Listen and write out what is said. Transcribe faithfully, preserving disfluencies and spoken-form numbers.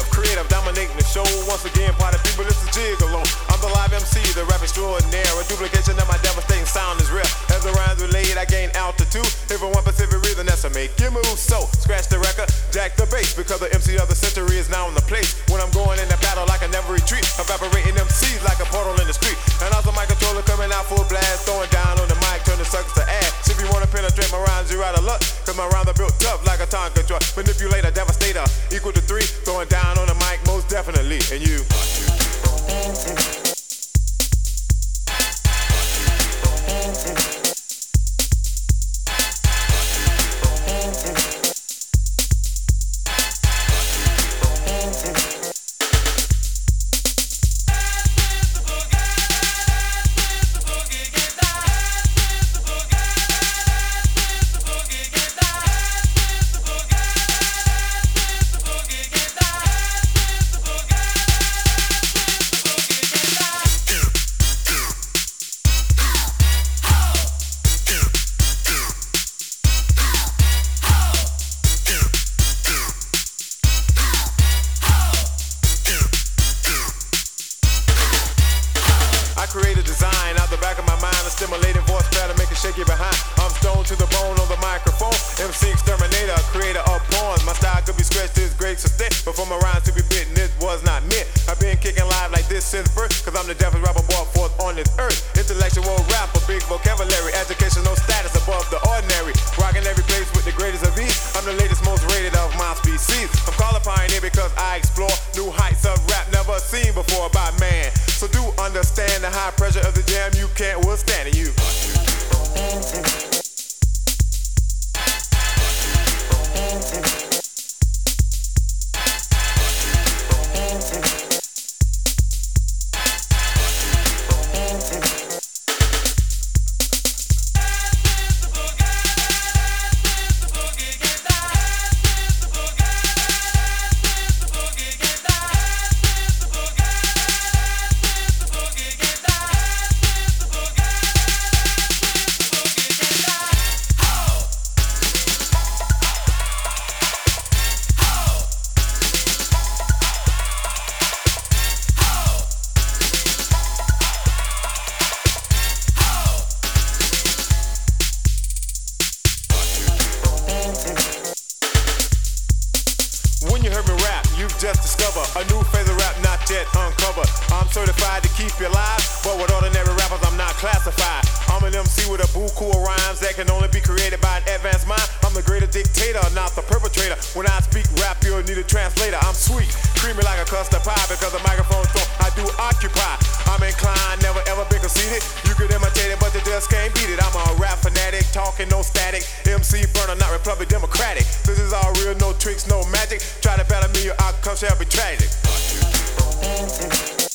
creative, dominating the show. Once again, party people, this is Gigolo. I'm the live M C, the rap extraordinaire. A duplication of my devastating sound is real. As the rhymes relate, I gain altitude. If one Pacific rhythm, that's to make you move. So, scratch the record, jack the bass, because the M C of the century is now in the place. When I'm going in the battle, I can never retreat. Evaporating M Cs like a portal in the street. And also my controller coming out full blast, throwing down on the mic, turning suckers to ass. If you wanna penetrate my rhymes, you're out of luck. Cause my rhymes are built tough like a Tonka truck. Manipulator, devastator, equal to three. Throwing down on the mic, most definitely. And you. Create a design out the back of my mind, a stimulating voice pattern, make it shake you behind. I'm stoned to the bone on the microphone. M C exterminator, creator of pawns. My style could be stretched to its great extent, but for my rhymes to be bitten, it was not meant. I've been kicking live like this since birth, cause I'm the deafest rapper brought forth on this earth. Intellectual rapper, big vocabulary, educational status above the ordinary. Rocking every place with the greatest of ease. I'm the latest, most rated of my species. I'm called a pioneer because I explore new heights of rap never seen before by man. So do understand the high pressure of the jam you can't withstand, and you. When you heard me rap, you've just discovered a new phase of rap not yet uncovered. I'm certified to keep you alive, but with ordinary rappers I'm not classified. I'm an M C with a buku of rhymes that can only be created by an advanced mind. I'm the greater dictator, not the perpetrator. When I speak rap, you'll need a translator. I'm sweet, creamy like a custard pie, because the microphone throat I do occupy. I'm inclined, never ever been conceited. You could imitate it, but you just can't beat it. I'm a rap fanatic, talking no static. M C burner, not Republic Democratic. This is all real, no tricks, no magic. Try to battle me, your outcome shall be tragic.